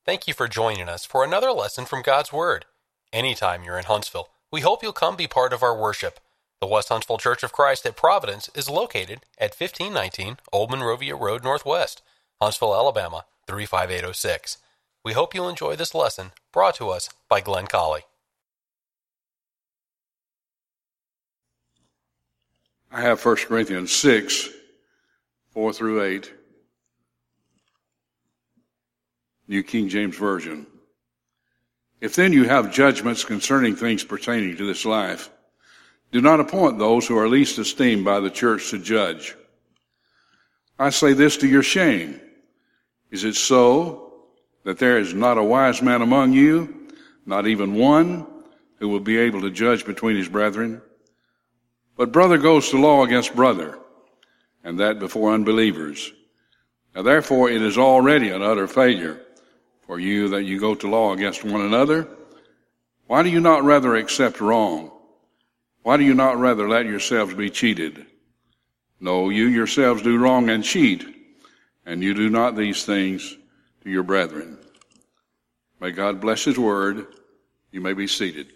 Thank you for joining us for another lesson from God's Word. Anytime you're in Huntsville, we hope you'll come be part of our worship. The West Huntsville Church of Christ at Providence is located at 1519 Old Monrovia Road Northwest, Huntsville, Alabama, 35806. We hope you'll enjoy this lesson brought to us by Glenn Colley. I have 1 Corinthians 6, 4 through 8, New King James Version. If then you have judgments concerning things pertaining to this life, do not appoint those who are least esteemed by the church to judge. I say this to your shame. Is it so that there is not a wise man among you, not even one, who will be able to judge between his brethren? But brother goes to law against brother, and that before unbelievers. Now therefore it is already an utter failure for you that you go to law against one another. Why do you not rather accept wrong? Why do you not rather let yourselves be cheated? No, you yourselves do wrong and cheat, and you do not these things to your brethren. May God bless his word. You may be seated.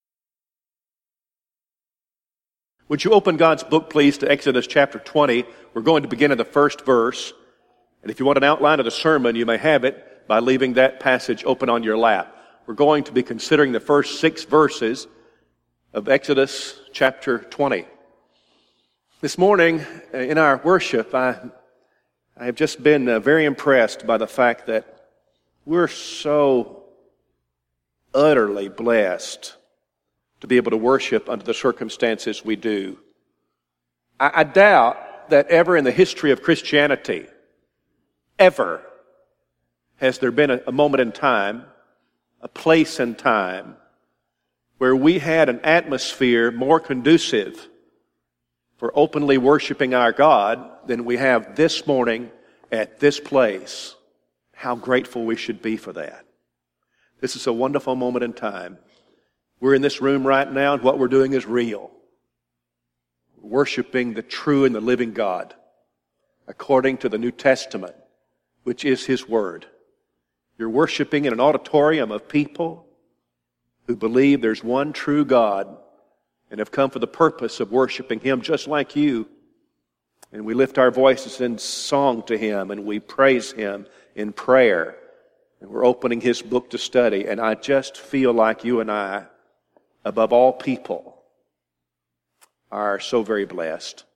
Would you open God's book, please, to Exodus chapter 20. We're going to begin in the first verse. And if you want an outline of the sermon, you may have it by leaving that passage open on your lap. We're going to be considering the first 6 verses of Exodus chapter 20. This morning in our worship, I have just been very impressed by the fact that we're so utterly blessed to be able to worship under the circumstances we do. I doubt that ever in the history of Christianity, ever, has there been a moment in time, a place in time, where we had an atmosphere more conducive for openly worshiping our God than we have this morning at this place. How grateful we should be for that. This is a wonderful moment in time. We're in this room right now, and what we're doing is real. We're worshiping the true and the living God according to the New Testament, which is His Word. You're worshiping in an auditorium of people who believe there's one true God and have come for the purpose of worshiping Him just like you. And we lift our voices in song to Him, and we praise Him in prayer. And we're opening His book to study. And I just feel like you and I, above all people, are so very blessed.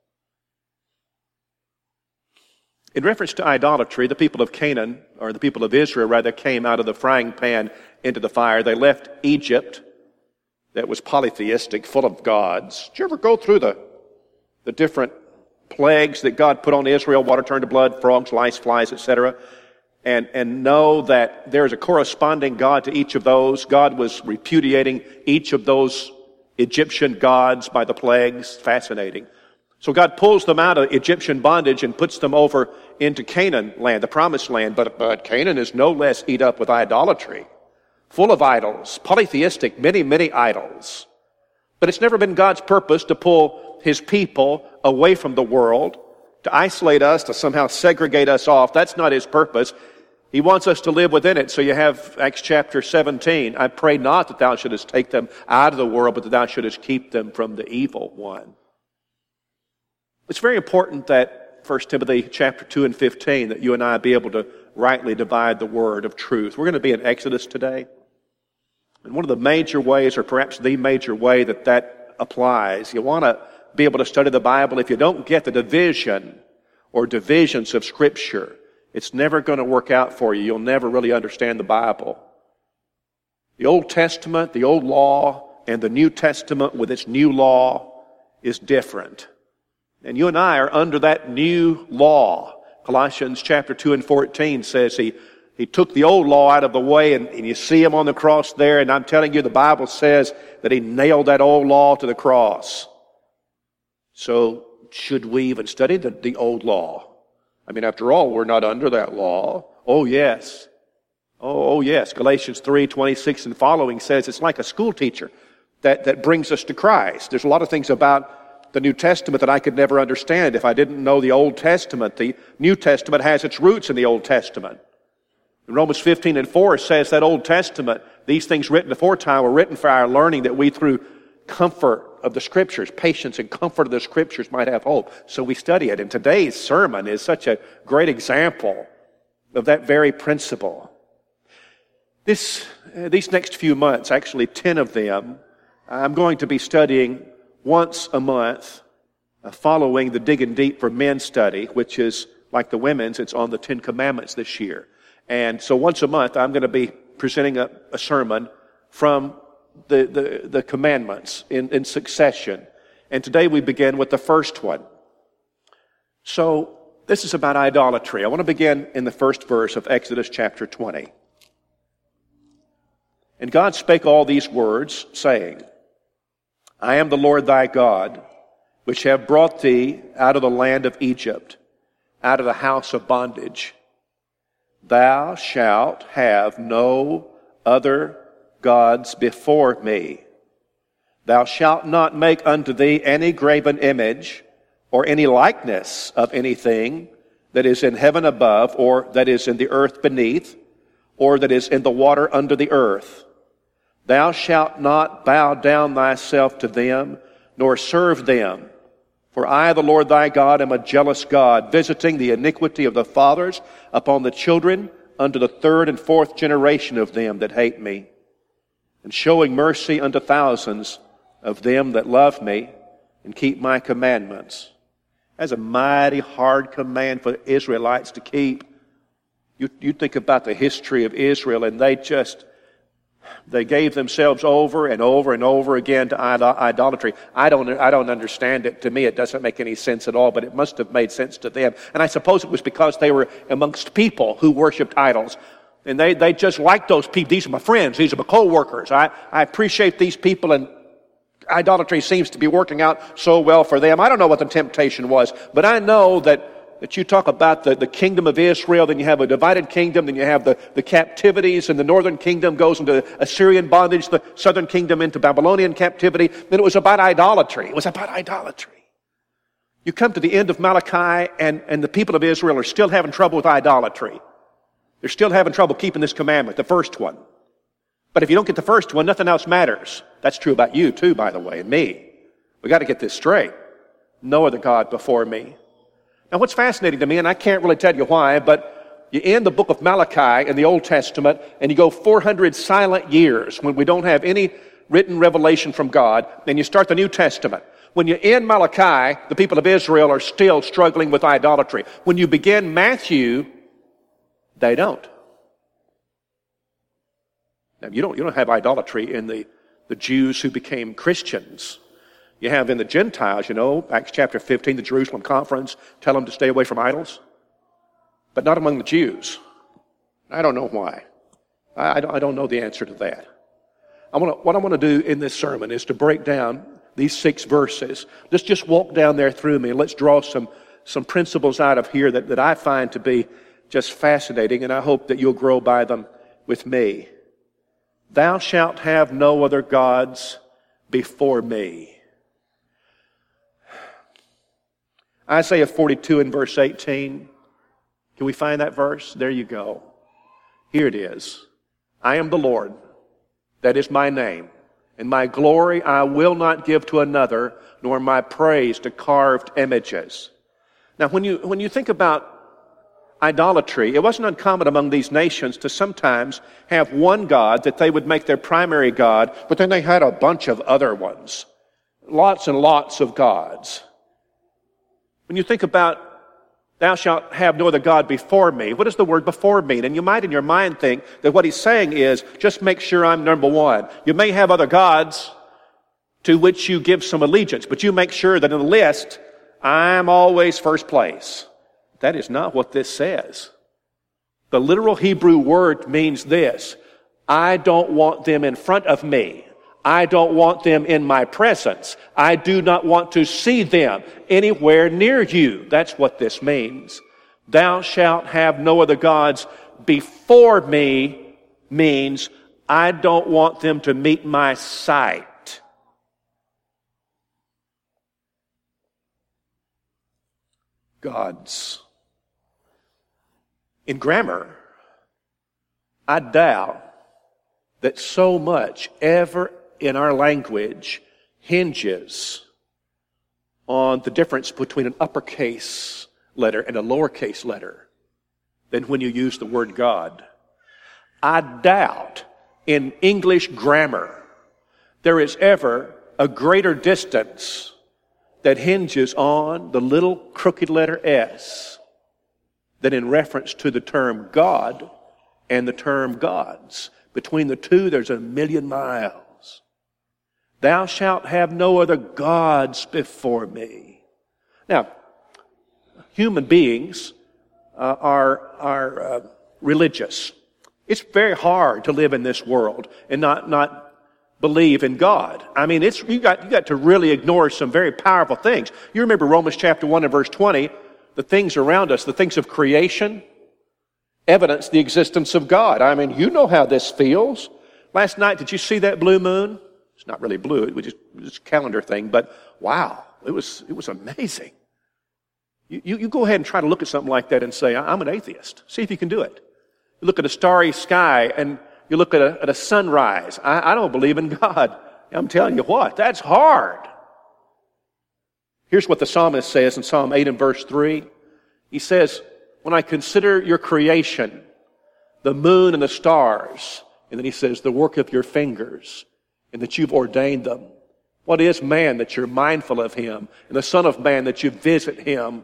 In reference to idolatry, the people of Canaan, or the people of Israel rather, came out of the frying pan into the fire. They left Egypt that was polytheistic, full of gods. Did you ever go through the different plagues that God put on Israel, water turned to blood, frogs, lice, flies, etc., and know that there is a corresponding God to each of those? God was repudiating each of those Egyptian gods by the plagues. Fascinating. So God pulls them out of Egyptian bondage and puts them over into Canaan land, the promised land. But Canaan is no less eat up with idolatry, full of idols, polytheistic, many, many idols. But it's never been God's purpose to pull His people away from the world, to isolate us, to somehow segregate us off. That's not His purpose. He wants us to live within it. So you have Acts chapter 17. I pray not that thou shouldest take them out of the world, but that thou shouldest keep them from the evil one. It's very important that 1 Timothy chapter 2 and 15, that you and I be able to rightly divide the word of truth. We're going to be in Exodus today. And one of the major ways, or perhaps the major way that applies, you want to be able to study the Bible. If you don't get the division or divisions of Scripture, it's never going to work out for you. You'll never really understand the Bible. The Old Testament, the Old Law, and the New Testament with its new law is different. And you and I are under that new law. Colossians chapter 2 and 14 says He took the old law out of the way, and you see Him on the cross there, and I'm telling you, the Bible says that He nailed that old law to the cross. So should we even study the old law? I mean, after all, we're not under that law. Oh, yes. Oh, yes. Galatians 3:26 and following says it's like a school teacher that brings us to Christ. There's a lot of things about the New Testament that I could never understand if I didn't know the Old Testament. The New Testament has its roots in the Old Testament. In Romans 15:4 it says that Old Testament, these things written aforetime were written for our learning, that we through comfort of the Scriptures, patience and comfort of the Scriptures might have hope. So we study it. And today's sermon is such a great example of that very principle. These next few months, actually 10 of them, I'm going to be studying once a month, following the Digging Deep for Men study, which is like the women's, it's on the 10 Commandments this year. And so once a month, I'm going to be presenting a sermon from the commandments in succession. And today we begin with the first one. So this is about idolatry. I want to begin in the first verse of Exodus chapter 20. And God spake all these words, saying, I am the Lord thy God, which have brought thee out of the land of Egypt, out of the house of bondage. Thou shalt have no other gods before me. Thou shalt not make unto thee any graven image, or any likeness of anything that is in heaven above, or that is in the earth beneath, or that is in the water under the earth. Thou shalt not bow down thyself to them, nor serve them. For I, the Lord thy God, am a jealous God, visiting the iniquity of the fathers upon the children unto the third and fourth generation of them that hate me, and showing mercy unto thousands of them that love me and keep my commandments. That's a mighty hard command for the Israelites to keep. You think about the history of Israel, and they gave themselves over and over and over again to idolatry. I don't understand it. To me, it doesn't make any sense at all, but it must have made sense to them. And I suppose it was because they were amongst people who worshipped idols. And they just liked those people. These are my friends. These are my co-workers. I appreciate these people, and idolatry seems to be working out so well for them. I don't know what the temptation was, but I know that you talk about the kingdom of Israel, then you have a divided kingdom, then you have the captivities, and the northern kingdom goes into Assyrian bondage, the southern kingdom into Babylonian captivity. Then it was about idolatry. It was about idolatry. You come to the end of Malachi, and the people of Israel are still having trouble with idolatry. They're still having trouble keeping this commandment, the first one. But if you don't get the first one, nothing else matters. That's true about you too, by the way, and me. We got to get this straight. No other God before me. Now, what's fascinating to me, and I can't really tell you why, but you end the book of Malachi in the Old Testament, and you go 400 silent years when we don't have any written revelation from God, and you start the New Testament. When you end Malachi, the people of Israel are still struggling with idolatry. When you begin Matthew, they don't. Now, you don't have idolatry in the Jews who became Christians. You have in the Gentiles, Acts chapter 15, the Jerusalem conference, tell them to stay away from idols. But not among the Jews. I don't know why. I don't know the answer to that. What I want to do in this sermon is to break down these 6 verses. Let's just walk down there through me, and let's draw some principles out of here that I find to be just fascinating, and I hope that you'll grow by them with me. Thou shalt have no other gods before me. Isaiah 42 and verse 18. Can we find that verse? There you go. Here it is. I am the Lord. That is my name. And my glory I will not give to another, nor my praise to carved images. Now, when you think about idolatry, it wasn't uncommon among these nations to sometimes have one God that they would make their primary God, but then they had a bunch of other ones. Lots and lots of gods. When you think about, thou shalt have no other God before me, what does the word before mean? And you might in your mind think that what he's saying is, just make sure I'm number one. You may have other gods to which you give some allegiance, but you make sure that in the list, I'm always first place. That is not what this says. The literal Hebrew word means this: I don't want them in front of me. I don't want them in my presence. I do not want to see them anywhere near you. That's what this means. Thou shalt have no other gods before me means I don't want them to meet my sight. Gods. In grammar, I doubt that so much ever in our language hinges on the difference between an uppercase letter and a lowercase letter than when you use the word God. I doubt in English grammar there is ever a greater distance that hinges on the little crooked letter S than in reference to the term God and the term gods. Between the two, there's 1,000,000 miles. Thou shalt have no other gods before me. Now, human beings are religious. It's very hard to live in this world and not believe in God. I mean, you got to really ignore some very powerful things. You remember Romans chapter 1 and verse 20, the things around us, the things of creation, evidence the existence of God. I mean, you know how this feels. Last night, did you see that blue moon? It's not really blue, it was just a calendar thing, but wow, it was amazing. You go ahead and try to look at something like that and say, I'm an atheist. See if you can do it. You look at a starry sky and you look at a sunrise. I don't believe in God. I'm telling you what, that's hard. Here's what the psalmist says in Psalm 8 and verse 3. He says, when I consider your creation, the moon and the stars, and then he says, the work of your fingers, and that you've ordained them. What is man that you're mindful of him, and the Son of Man that you visit him?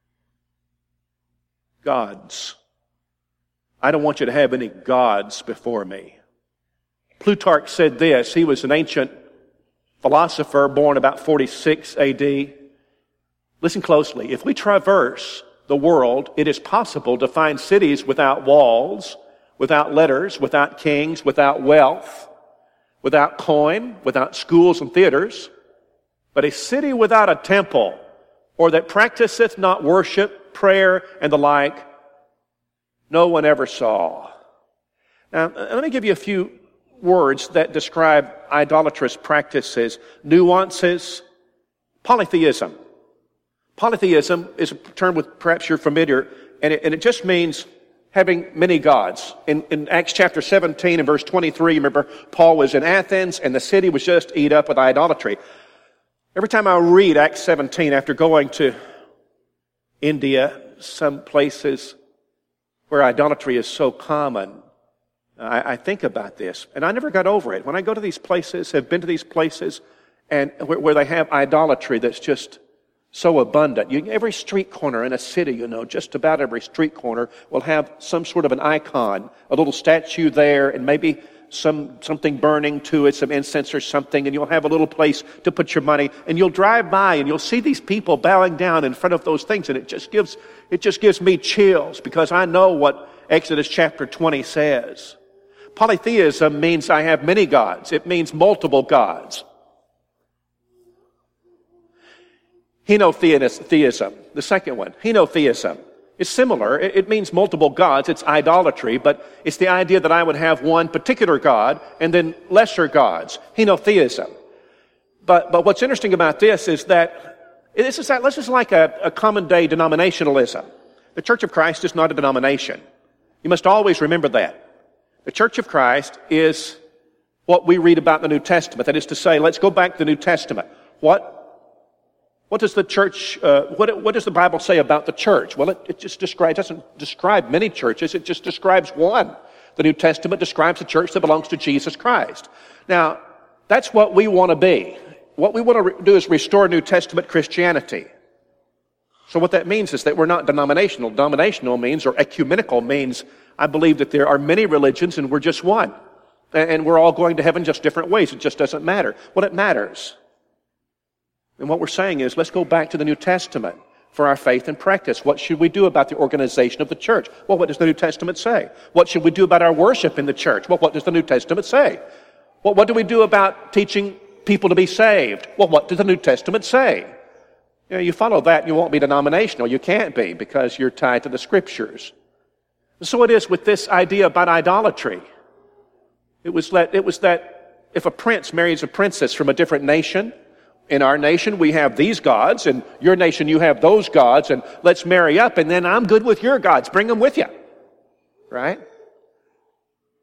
Gods. I don't want you to have any gods before me. Plutarch said this. He was an ancient philosopher born about 46 AD. Listen closely. If we traverse the world, it is possible to find cities without walls, without letters, without kings, without wealth, without coin, without schools and theaters. But a city without a temple, or that practiseth not worship, prayer, and the like, no one ever saw. Now, let me give you a few words that describe idolatrous practices, nuances. Polytheism. Polytheism is a term with perhaps you're familiar, and it just means having many gods. In Acts chapter 17 and verse 23, remember, Paul was in Athens, and the city was just eat up with idolatry. Every time I read Acts 17, after going to India, some places where idolatry is so common, I think about this, and I never got over it. When I go to these places, have been to these places, and where they have idolatry that's just so abundant. Every street corner in a city, just about every street corner will have some sort of an icon, a little statue there, and maybe something burning to it, some incense or something, and you'll have a little place to put your money, and you'll drive by and you'll see these people bowing down in front of those things, and it just gives me chills, because I know what Exodus chapter 20 says. Polytheism means I have many gods. It means multiple gods. Henotheism, the second one, henotheism, is similar. It means multiple gods. It's idolatry, but it's the idea that I would have one particular god and then lesser gods. Henotheism. But what's interesting about this is that this is like a common day denominationalism. The Church of Christ is not a denomination. You must always remember that. The Church of Christ is what we read about in the New Testament. That is to say, let's go back to the New Testament. What does the church, what does the Bible say about the church? Well, it just doesn't describe many churches, it just describes one. The New Testament describes the church that belongs to Jesus Christ. Now, that's what we want to be. What we want to do is restore New Testament Christianity. So what that means is that we're not denominational. Denominational means, or ecumenical means, I believe that there are many religions and we're just one. And we're all going to heaven just different ways. It just doesn't matter. Well, it matters. And what we're saying is, let's go back to the New Testament for our faith and practice. What should we do about the organization of the church? Well, what does the New Testament say? What should we do about our worship in the church? Well, what does the New Testament say? Well, what do we do about teaching people to be saved? Well, what does the New Testament say? You follow that and you won't be denominational. You can't be, because you're tied to the Scriptures. And so it is with this idea about idolatry. It was that if a prince marries a princess from a different nation, in our nation, we have these gods, and your nation, you have those gods, and let's marry up, and then I'm good with your gods. Bring them with you. Right?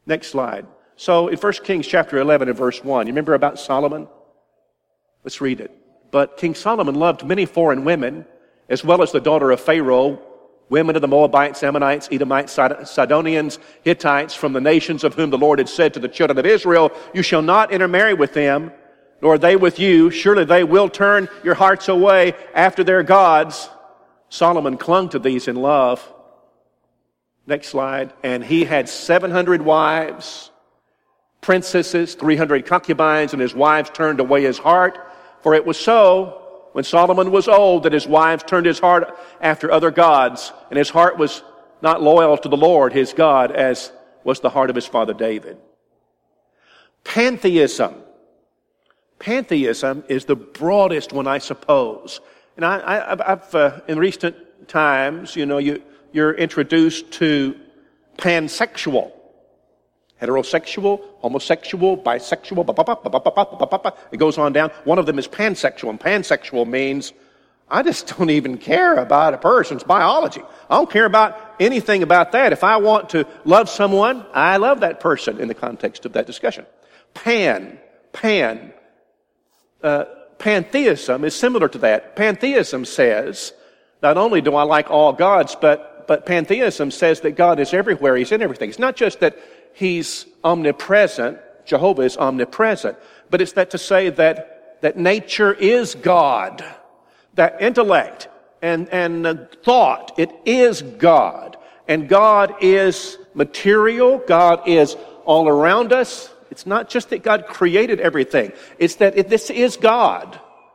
Next slide. So in 1 Kings chapter 11 and verse 1, you remember about Solomon? Let's read it. But King Solomon loved many foreign women, as well as the daughter of Pharaoh, women of the Moabites, Ammonites, Edomites, Sidonians, Hittites, from the nations of whom the Lord had said to the children of Israel, you shall not intermarry with them, nor they with you. Surely they will turn your hearts away after their gods. Solomon clung to these in love. Next slide. And he had 700 wives, princesses, 300 concubines, and his wives turned away his heart. For it was so, when Solomon was old, that his wives turned his heart after other gods, and his heart was not loyal to the Lord his God, as was the heart of his father David. Pantheism. Pantheism is the broadest one, I suppose. And I've in recent times, you're introduced to pansexual. Heterosexual, homosexual, bisexual, it goes on down. One of them is pansexual, and pansexual means I just don't even care about a person's biology. I don't care about anything about that. If I want to love someone, I love that person in the context of that discussion. Pantheism is similar to that. Pantheism says, not only do I like all gods, but pantheism says that God is everywhere. He's in everything. It's not just that He's omnipresent, Jehovah is omnipresent, but it's that to say that nature is God, that intellect and thought, it is God, and God is material, God is all around us. It's not just that God created everything, it's that this is God.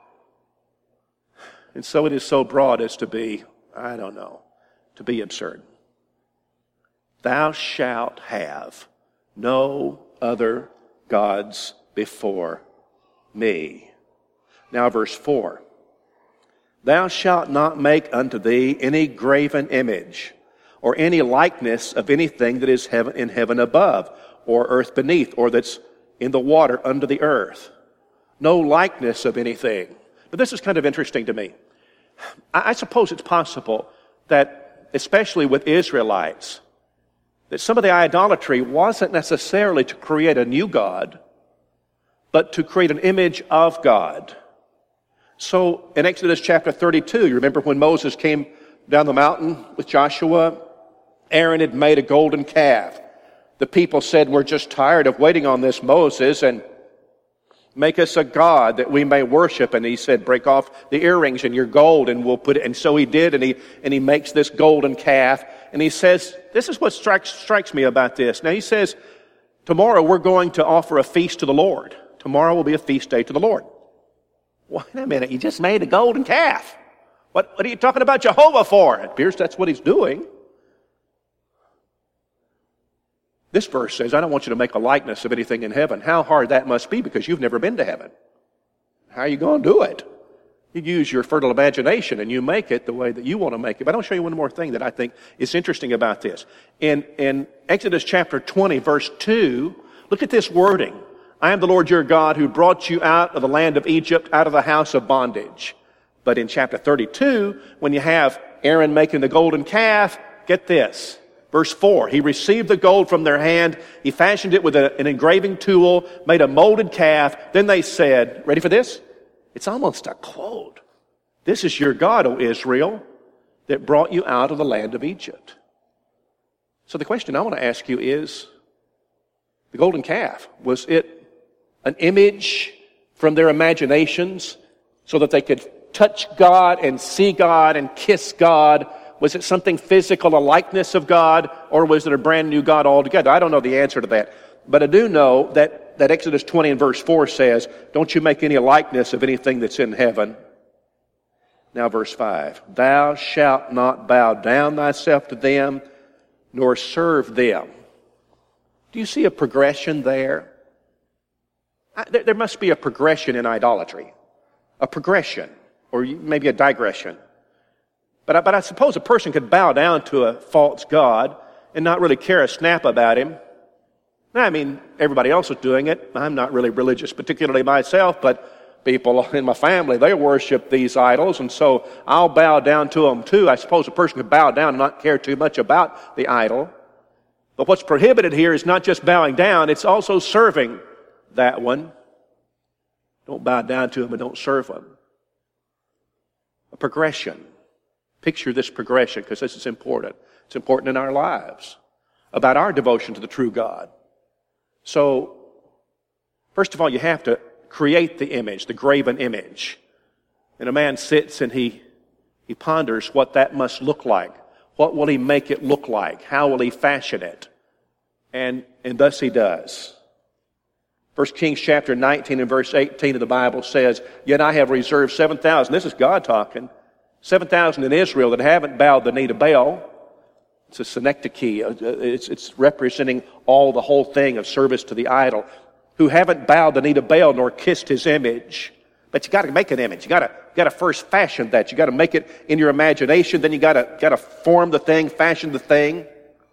And so it is so broad as to be, to be absurd. Thou shalt have no other gods before me. Now verse 4. Thou shalt not make unto thee any graven image, or any likeness of anything that is in heaven above, or earth beneath, or that's in the water under the earth. No likeness of anything. But this is kind of interesting to me. I suppose it's possible that, especially with Israelites, that some of the idolatry wasn't necessarily to create a new God, but to create an image of God. So in Exodus chapter 32, you remember when Moses came down the mountain with Joshua, Aaron had made a golden calf. The people said, we're just tired of waiting on this, Moses, and make us a god that we may worship. And he said, break off the earrings and your gold, and we'll put it. And so he did, and he makes this golden calf. And he says, this is what strikes me about this. Now he says, tomorrow we're going to offer a feast to the Lord. Tomorrow will be a feast day to the Lord. Wait a minute, he just made a golden calf. What are you talking about Jehovah for? It appears that's what he's doing. This verse says, I don't want you to make a likeness of anything in heaven. How hard that must be, because you've never been to heaven. How are you going to do it? You use your fertile imagination and you make it the way that you want to make it. But I'll show you one more thing that I think is interesting about this. In Exodus chapter 20, verse 2, look at this wording. I am the Lord your God who brought you out of the land of Egypt, out of the house of bondage. But in chapter 32, when you have Aaron making the golden calf, get this. Verse 4, he received the gold from their hand. He fashioned it with an engraving tool, made a molded calf. Then they said, ready for this? It's almost a quote. This is your God, O Israel, that brought you out of the land of Egypt. So the question I want to ask you is, the golden calf, was it an image from their imaginations so that they could touch God and see God and kiss God? Was it something physical, a likeness of God, or was it a brand new God altogether? I don't know the answer to that. But I do know that Exodus 20 and verse 4 says, don't you make any likeness of anything that's in heaven. Now verse 5, thou shalt not bow down thyself to them, nor serve them. Do you see a progression there? There must be a progression in idolatry. A progression, or maybe a digression. But I suppose a person could bow down to a false god and not really care a snap about him. I mean, everybody else is doing it. I'm not really religious, particularly myself, but people in my family, they worship these idols, and so I'll bow down to them too. I suppose a person could bow down and not care too much about the idol. But what's prohibited here is not just bowing down, it's also serving that one. Don't bow down to him and don't serve him. A progression. Picture this progression, because this is important. It's important in our lives, about our devotion to the true God. So, first of all, you have to create the image, the graven image. And a man sits and he ponders what that must look like. What will he make it look like? How will he fashion it? And thus he does. 1 Kings chapter 19 and verse 18 of the Bible says, "Yet I have reserved 7,000." This is God talking. 7,000 in Israel that haven't bowed the knee to Baal. It's a synecdoche. It's representing the whole thing of service to the idol. Who haven't bowed the knee to Baal nor kissed his image. But you got to make an image. You got to first fashion that. You got to make it in your imagination. Then you got to form the thing, fashion the thing.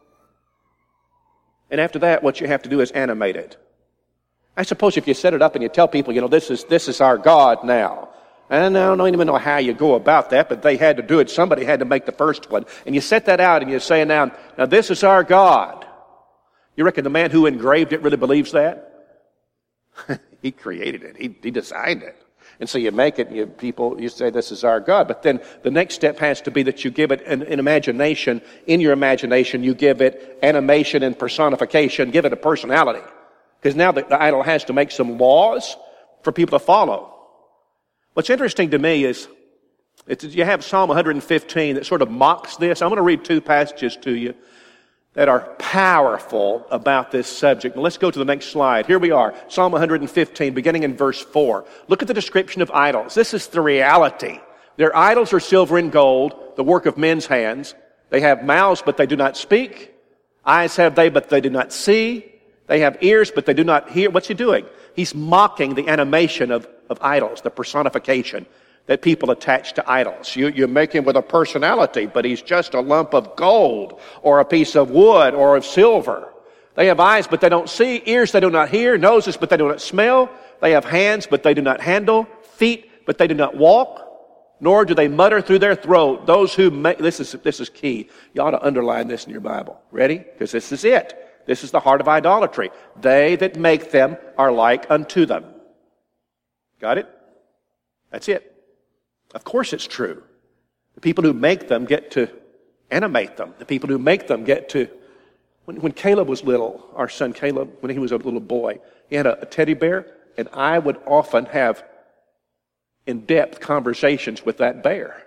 And after that, what you have to do is animate it. I suppose if you set it up and you tell people, this is our God now. And I don't even know how you go about that, but they had to do it. Somebody had to make the first one. And you set that out and you say, now this is our God. You reckon the man who engraved it really believes that? He created it. He designed it. And so you make it, and you say this is our God. But then the next step has to be that you give it an imagination. In your imagination, you give it animation and personification. Give it a personality. Because now the idol has to make some laws for people to follow. What's interesting to me is you have Psalm 115 that sort of mocks this. I'm going to read two passages to you that are powerful about this subject. Now let's go to the next slide. Here we are, Psalm 115, beginning in verse 4. Look at the description of idols. This is the reality. Their idols are silver and gold, the work of men's hands. They have mouths, but they do not speak. Eyes have they, but they do not see. They have ears, but they do not hear. What's he doing? He's mocking the animation of idols, the personification that people attach to idols. You make him with a personality, but he's just a lump of gold or a piece of wood or of silver. They have eyes, but they don't see. Ears they do not hear. Noses, but they do not smell. They have hands, but they do not handle. Feet, but they do not walk. Nor do they mutter through their throat. Those who make, this is key. You ought to underline this in your Bible. Ready? Because this is it. This is the heart of idolatry. They that make them are like unto them. Got it? That's it. Of course it's true. The people who make them get to animate them. The people who make them get to... When Caleb was little, our son Caleb, when he was a little boy, he had a teddy bear, and I would often have in-depth conversations with that bear.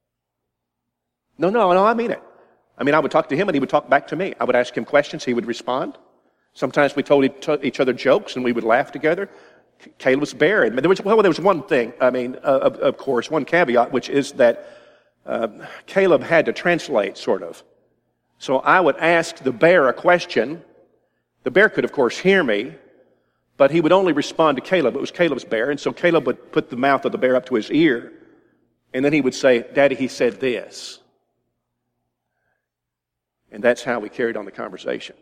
No, I mean it. I would talk to him and he would talk back to me. I would ask him questions, he would respond. Sometimes we told each other jokes and we would laugh together. Caleb's bear. There was one thing, of course, one caveat, which is that Caleb had to translate, sort of. So I would ask the bear a question. The bear could, of course, hear me, but he would only respond to Caleb. It was Caleb's bear, and so Caleb would put the mouth of the bear up to his ear, and then he would say, "Daddy, he said this." And that's how we carried on the conversation.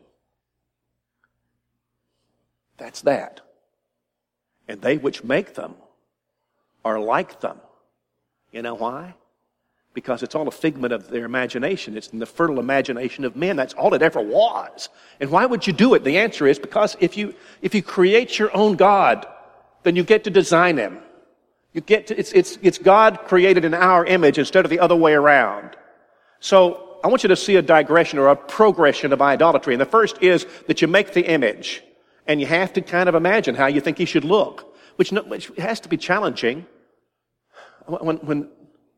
That's that. And they which make them are like them. You know why? Because it's all a figment of their imagination. It's in the fertile imagination of men. That's all it ever was. And why would you do it? The answer is because if you create your own God, then you get to design him. You get to, it's God created in our image instead of the other way around. So I want you to see a digression or a progression of idolatry. And the first is that you make the image. And you have to kind of imagine how you think he should look, which has to be challenging. When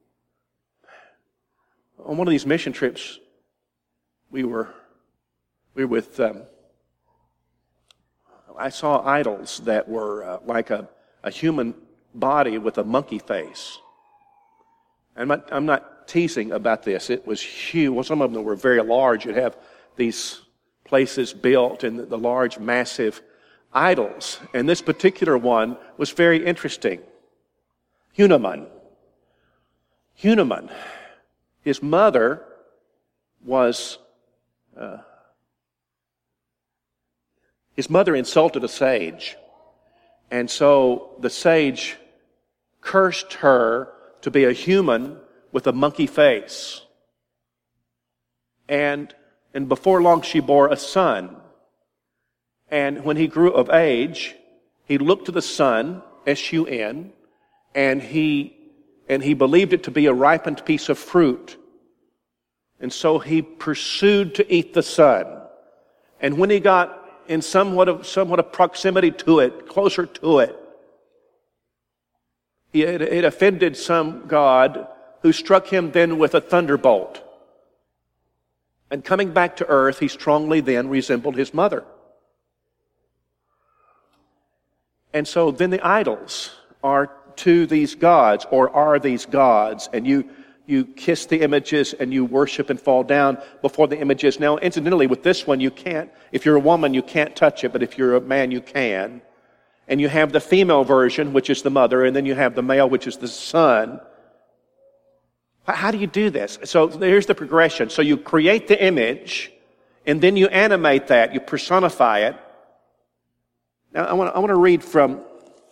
on one of these mission trips, we were with. I saw idols that were like a human body with a monkey face. I'm not teasing about this. It was huge. Well, some of them were very large. You'd have these places built and the large, massive idols. And this particular one was very interesting. Hunaman. His mother was... his mother insulted a sage. And so the sage cursed her to be a human with a monkey face. And And before long she bore a son. And when he grew of age, he looked to the sun, S-U-N, and he believed it to be a ripened piece of fruit. And so he pursued to eat the son. And when he got in somewhat of proximity to it, closer to it, it offended some god who struck him then with a thunderbolt. And coming back to earth, he strongly then resembled his mother. And so then the idols are to these gods, or are these gods, and you kiss the images and you worship and fall down before the images. Now, incidentally, with this one, you can't, if you're a woman, you can't touch it, but if you're a man, you can. And you have the female version, which is the mother, and then you have the male, which is the son. How do you do this? So here's the progression. So you create the image, and then you animate that, you personify it. Now, I want to read from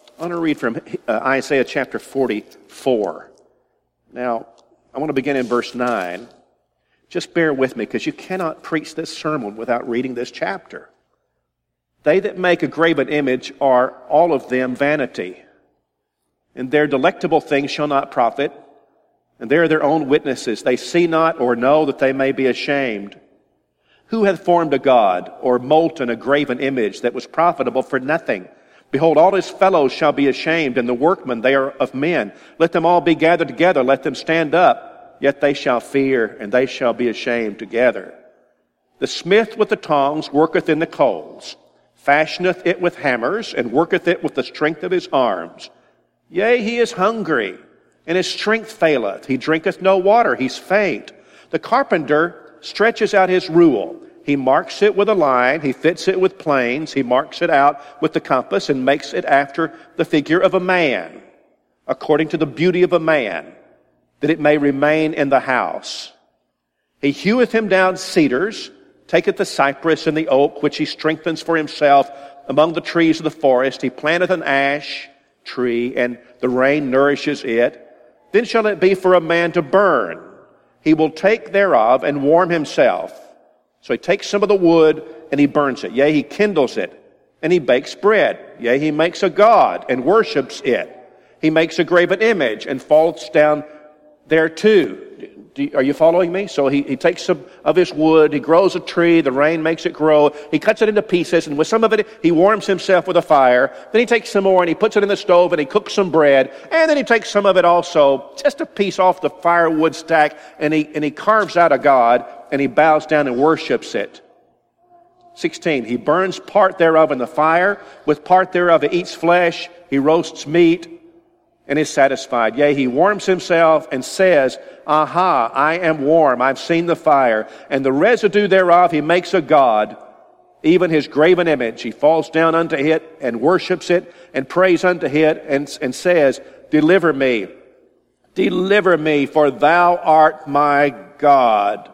Isaiah chapter 44. Now, I want to begin in verse 9. Just bear with me, because you cannot preach this sermon without reading this chapter. They that make a graven image are all of them vanity, and their delectable things shall not profit, and they are their own witnesses. They see not or know that they may be ashamed. Who hath formed a god, or molten a graven image that was profitable for nothing? Behold, all his fellows shall be ashamed, and the workmen, they are of men. Let them all be gathered together, let them stand up, yet they shall fear, and they shall be ashamed together. The smith with the tongs worketh in the coals, fashioneth it with hammers, and worketh it with the strength of his arms. Yea, he is hungry, and his strength faileth. He drinketh no water, he's faint. The carpenter stretches out his rule. He marks it with a line, he fits it with planes, he marks it out with the compass, and makes it after the figure of a man, according to the beauty of a man, that it may remain in the house. He heweth him down cedars, taketh the cypress and the oak, which he strengthens for himself among the trees of the forest. He planteth an ash tree, and the rain nourishes it. Then shall it be for a man to burn. He will take thereof and warm himself. So he takes some of the wood and he burns it. Yea, he kindles it, and he bakes bread. Yea, he makes a god and worships it. He makes a graven image and falls down thereto. Are you following me? So he takes some of his wood, he grows a tree, the rain makes it grow, he cuts it into pieces, and with some of it, he warms himself with a fire. Then he takes some more and he puts it in the stove and he cooks some bread. And then he takes some of it also, just a piece off the firewood stack, and he carves out a god, and he bows down and worships it. 16, he burns part thereof in the fire, with part thereof he eats flesh, he roasts meat, and is satisfied. Yea, he warms himself and says, Aha, I am warm, I've seen the fire. And the residue thereof he makes a god, even his graven image. He falls down unto it and worships it and prays unto it and says, Deliver me, for thou art my God.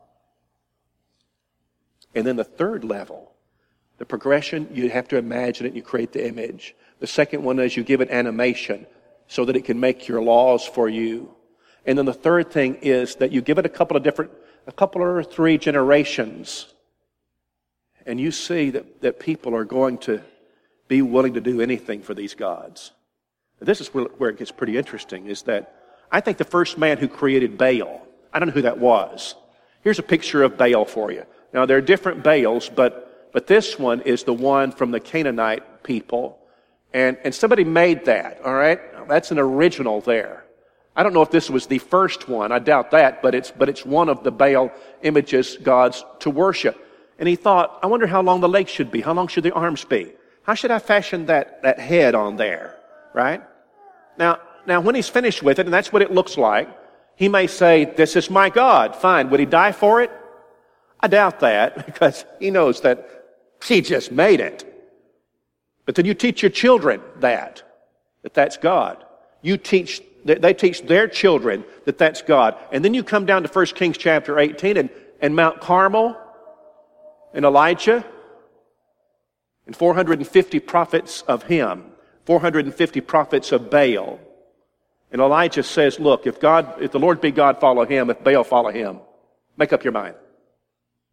And then the third level, the progression, you have to imagine it, you create the image. The second one is you give it animation, so that it can make your laws for you. And then the third thing is that you give it a couple or three generations, and you see that people are going to be willing to do anything for these gods. This is where it gets pretty interesting, is that I think the first man who created Baal, I don't know who that was. Here's a picture of Baal for you. Now, there are different Baals, but this one is the one from the Canaanite people. And somebody made that, all right? That's an original there. I don't know if this was the first one. I doubt that, but it's one of the Baal images, gods to worship. And he thought, I wonder how long the legs should be. How long should the arms be? How should I fashion that head on there, right? Now, when he's finished with it, and that's what it looks like, he may say, this is my God. Fine. Would he die for it? I doubt that, because he knows that he just made it. But then you teach your children that's God. They teach their children that that's God. And then you come down to 1 Kings chapter 18 and Mount Carmel and Elijah and 450 prophets of him, 450 prophets of Baal. And Elijah says, look, if the Lord be God, follow him. If Baal, follow him. Make up your mind.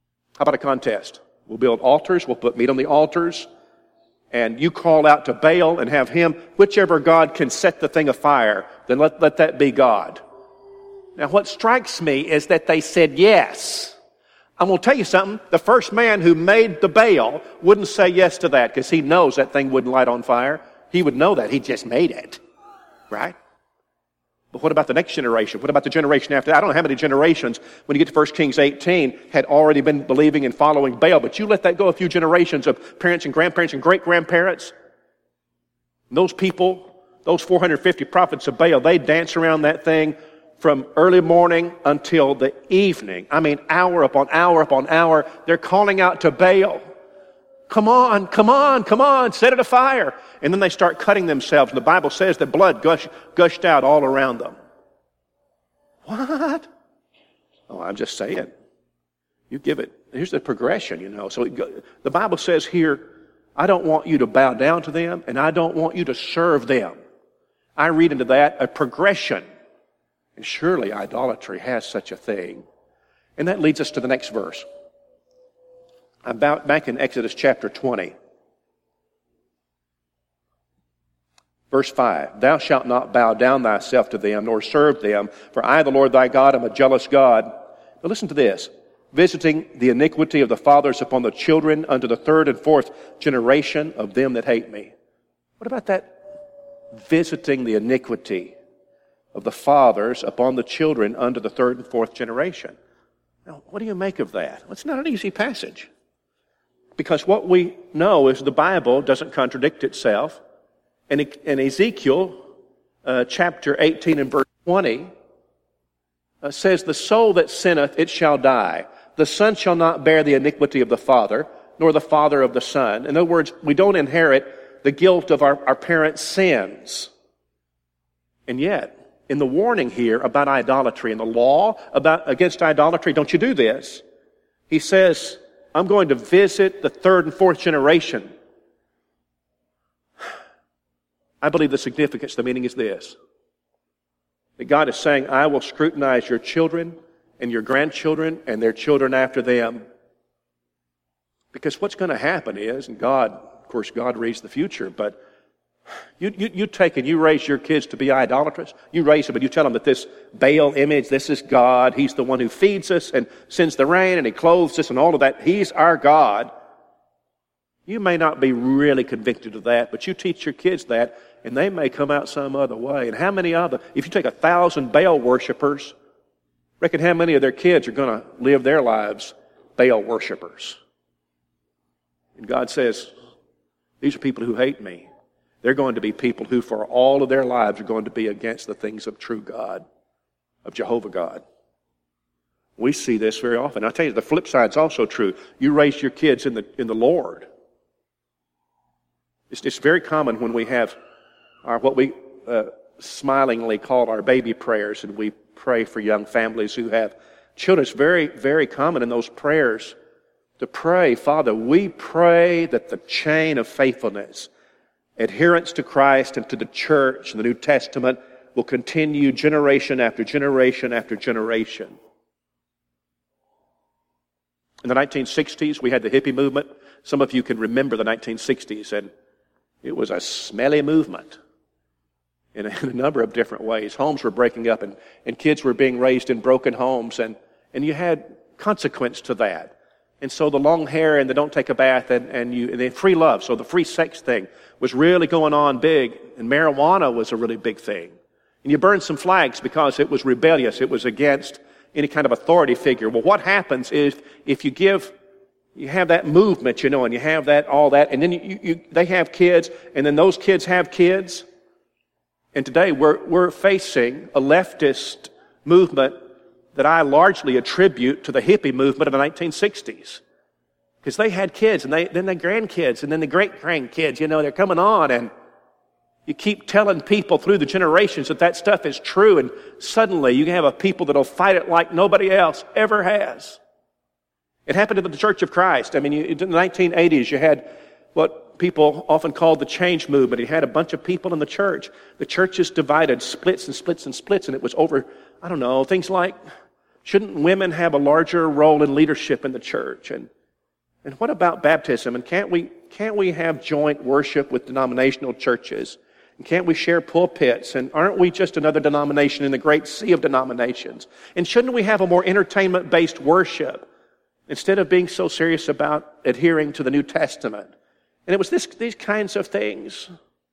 about a contest? We'll build altars, we'll put meat on the altars, and you call out to Baal and have him, whichever God can set the thing afire, then let that be God. Now what strikes me is that they said yes. I'm going to tell you something. The first man who made the Baal wouldn't say yes to that because he knows that thing wouldn't light on fire. He would know that. He just made it. Right? But what about the next generation? What about the generation after that? I don't know how many generations, when you get to 1 Kings 18, had already been believing and following Baal. But you let that go a few generations of parents and grandparents and great-grandparents. Those people, those 450 prophets of Baal, they dance around that thing from early morning until the evening. I mean, hour upon hour upon hour. They're calling out to Baal. Come on, come on, come on, set it afire. And then they start cutting themselves. And the Bible says that blood gushed out all around them. What? Oh, I'm just saying. You give it. Here's the progression, you know. So the Bible says here, I don't want you to bow down to them, and I don't want you to serve them. I read into that a progression. And surely idolatry has such a thing. And that leads us to the next verse. Back in Exodus chapter 20. Verse 5, Thou shalt not bow down thyself to them, nor serve them, for I, the Lord thy God, am a jealous God. But listen to this. Visiting the iniquity of the fathers upon the children unto the third and fourth generation of them that hate me. What about that? Visiting the iniquity of the fathers upon the children unto the third and fourth generation. Now, what do you make of that? Well, it's not an easy passage. Because what we know is the Bible doesn't contradict itself. And in Ezekiel chapter 18 and verse 20 says, The soul that sinneth, it shall die. The son shall not bear the iniquity of the father, nor the father of the son. In other words, we don't inherit the guilt of our parents' sins. And yet, in the warning here about idolatry, in the law against idolatry, don't you do this. He says, I'm going to visit the third and fourth generation. I believe the significance, the meaning is this. That God is saying, I will scrutinize your children and your grandchildren and their children after them. Because what's going to happen is, and God, of course, God reads the future, but you take and you raise your kids to be idolatrous. You raise them and you tell them that this Baal image, this is God. He's the one who feeds us and sends the rain and He clothes us and all of that. He's our God. You may not be really convicted of that, but you teach your kids that and they may come out some other way. And how many of them, if you take 1,000 Baal worshipers, reckon how many of their kids are going to live their lives Baal worshipers? And God says, these are people who hate me. They're going to be people who for all of their lives are going to be against the things of true God, of Jehovah God. We see this very often. I tell you, the flip side's also true. You raise your kids in the Lord. It's very common when we have what we smilingly call our baby prayers, and we pray for young families who have children. It's very, very common in those prayers to pray, Father, we pray that the chain of faithfulness, adherence to Christ and to the church and the New Testament will continue generation after generation after generation. In the 1960s, we had the hippie movement. Some of you can remember the 1960s, and it was a smelly movement in a number of different ways. Homes were breaking up, and kids were being raised in broken homes, and you had consequence to that. And so the long hair and the don't take a bath and the free love, so the free sex thing was really going on big, and marijuana was a really big thing. And you burned some flags because it was rebellious. It was against any kind of authority figure. Well, what happens is if you have that movement, and you have that, all that, and then they have kids, and then those kids have kids. And today we're facing a leftist movement that I largely attribute to the hippie movement of the 1960s. Because they had kids, and then their grandkids, and then the great-grandkids, they're coming on, and you keep telling people through the generations that stuff is true, and suddenly you have a people that'll fight it like nobody else ever has. It happened in the Church of Christ. In the 1980s, you had what people often called the change movement. You had a bunch of people in the church. The church is divided, splits and splits and splits, and it was over, things like Shouldn't women have a larger role in leadership in the church? And what about baptism? And can't we have joint worship with denominational churches? And can't we share pulpits? And aren't we just another denomination in the great sea of denominations? And shouldn't we have a more entertainment-based worship instead of being so serious about adhering to the New Testament? And it was these kinds of things.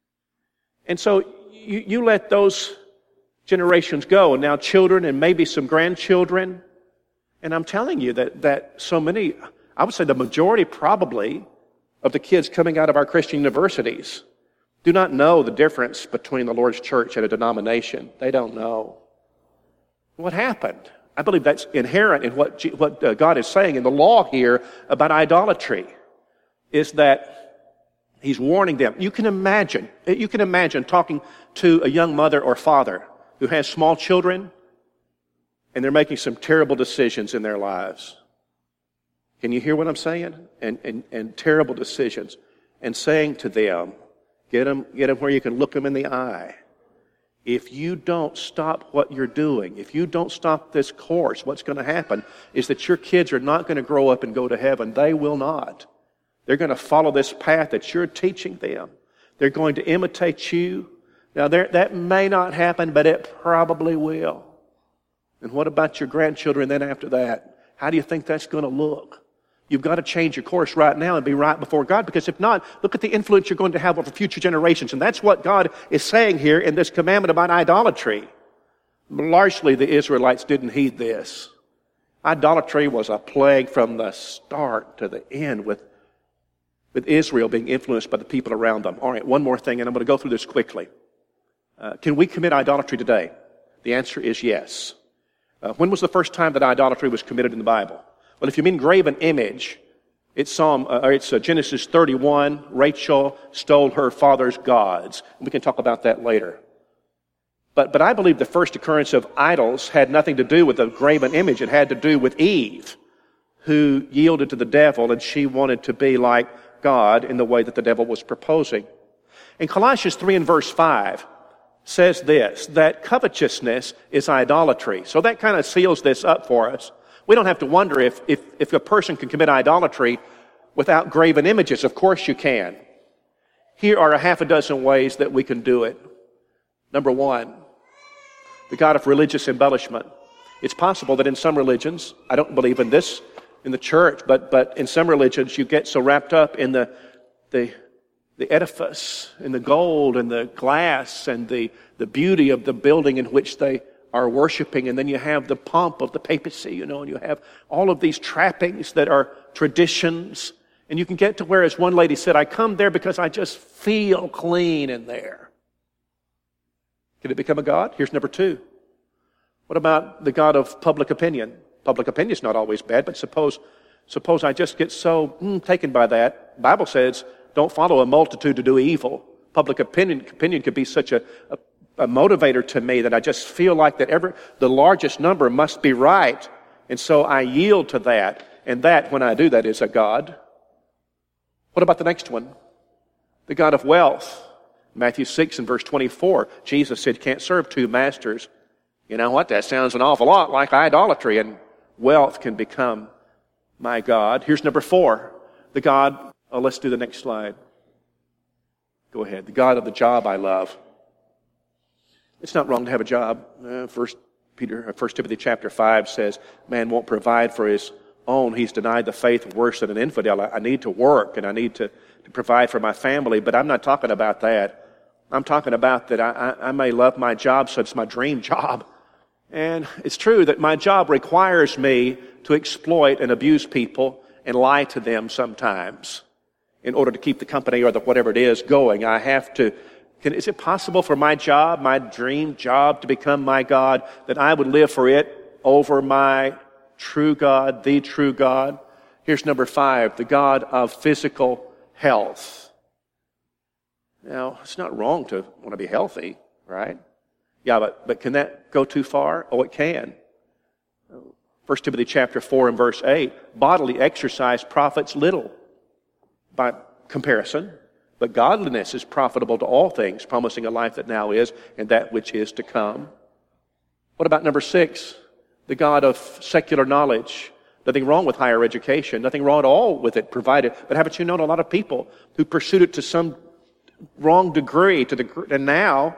And so you let those generations go, and now children and maybe some grandchildren. And I'm telling you that so many, I would say the majority probably of the kids coming out of our Christian universities do not know the difference between the Lord's church and a denomination. They don't know. What happened? I believe that's inherent in what God is saying in the law here about idolatry, is that He's warning them. You can imagine talking to a young mother or father who has small children, and they're making some terrible decisions in their lives. Can you hear what I'm saying? And terrible decisions. And saying to them, get them where you can look them in the eye. If you don't stop what you're doing, if you don't stop this course, what's going to happen is that your kids are not going to grow up and go to heaven. They will not. They're going to follow this path that you're teaching them. They're going to imitate you. Now, that may not happen, but it probably will. And what about your grandchildren then after that? How do you think that's going to look? You've got to change your course right now and be right before God, because if not, look at the influence you're going to have over future generations. And that's what God is saying here in this commandment about idolatry. Largely, the Israelites didn't heed this. Idolatry was a plague from the start to the end, with Israel being influenced by the people around them. All right, one more thing, and I'm going to go through this quickly. Can we commit idolatry today? The answer is yes. When was the first time that idolatry was committed in the Bible? Well, if you mean graven image, it's Genesis 31. Rachel stole her father's gods. We can talk about that later. But I believe the first occurrence of idols had nothing to do with a graven image. It had to do with Eve, who yielded to the devil, and she wanted to be like God in the way that the devil was proposing. In Colossians 3 and verse 5 says this, that covetousness is idolatry. So that kind of seals this up for us. We don't have to wonder if a person can commit idolatry without graven images. Of course you can. Here are a half a dozen ways that we can do it. Number one, the God of religious embellishment. It's possible that in some religions, I don't believe in this in the church, but in some religions you get so wrapped up in the edifice, in the gold and the glass and the beauty of the building in which they are worshiping, and then you have the pomp of the papacy, and you have all of these trappings that are traditions, and you can get to where, as one lady said, I come there because I just feel clean in there. Can it become a god? Here's number two. What about the God of public opinion? Public opinion is not always bad, but suppose I just get so taken by that. The Bible says, don't follow a multitude to do evil. Public opinion could be such a motivator to me that I just feel like that the largest number must be right. And so I yield to that. And that, when I do that, is a God. What about the next one? The God of wealth. Matthew 6 and verse 24, Jesus said, can't serve two masters. You know what? That sounds an awful lot like idolatry, and wealth can become my God. Here's number 4. The God, let's do the next slide. Go ahead. The God of the job I love. It's not wrong to have a job. 1 Timothy chapter 5 says, man won't provide for his own. He's denied the faith worse than an infidel. I need to work, and I need to provide for my family, but I'm not talking about that. I'm talking about that I may love my job, so it's my dream job. And it's true that my job requires me to exploit and abuse people and lie to them sometimes in order to keep the company or whatever it is going. I have to. Is it possible for my job, my dream job, to become my God, that I would live for it over my true God, the true God? Here's number 5, the God of physical health. Now, it's not wrong to want to be healthy, right? Yeah, but can that go too far? Oh, it can. 1 Timothy chapter 4 and verse 8, bodily exercise profits little by comparison, but godliness is profitable to all things, promising a life that now is and that which is to come. What about number 6? the God of secular knowledge. Nothing wrong with higher education, nothing wrong at all with it provided. But haven't you known a lot of people who pursued it to some wrong degree, and now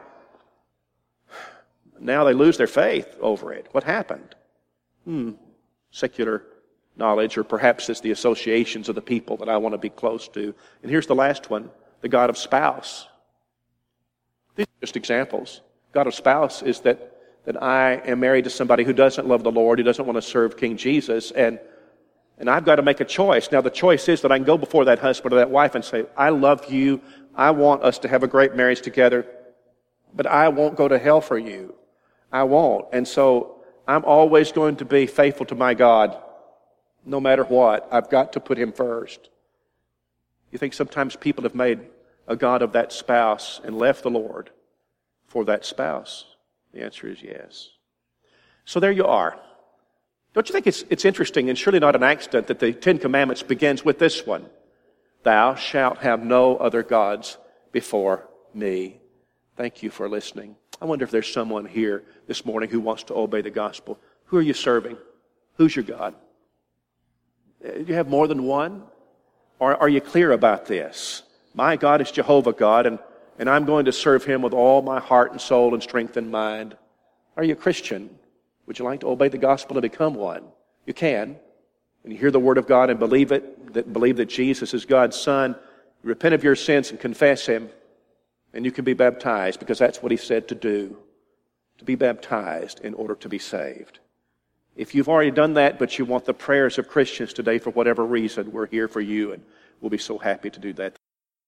they lose their faith over it? What happened? Secular knowledge, or perhaps it's the associations of the people that I want to be close to. And here's the last one, the God of spouse. These are just examples. God of spouse is that I am married to somebody who doesn't love the Lord, who doesn't want to serve King Jesus, and I've got to make a choice. Now, the choice is that I can go before that husband or that wife and say, I love you, I want us to have a great marriage together, but I won't go to hell for you. I won't. And so I'm always going to be faithful to my God, no matter what. I've got to put Him first. You think sometimes people have made a God of that spouse and left the Lord for that spouse? The answer is yes. So there you are. Don't you think it's interesting and surely not an accident that the Ten Commandments begins with this one? Thou shalt have no other gods before me. Thank you for listening. I wonder if there's someone here this morning who wants to obey the gospel. Who are you serving? Who's your God? Do you have more than one? Or are you clear about this? My God is Jehovah God, and I'm going to serve Him with all my heart and soul and strength and mind. Are you a Christian? Would you like to obey the gospel and become one? You can. When you hear the Word of God and believe that Jesus is God's Son, repent of your sins and confess Him, and you can be baptized, because that's what He said to do, to be baptized in order to be saved. If you've already done that, but you want the prayers of Christians today for whatever reason, we're here for you, and we'll be so happy to do that.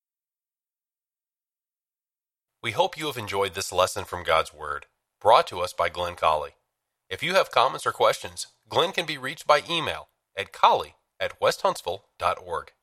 We hope you have enjoyed this lesson from God's Word, brought to us by Glenn Colley. If you have comments or questions, Glenn can be reached by email at colley@westhuntsville.org.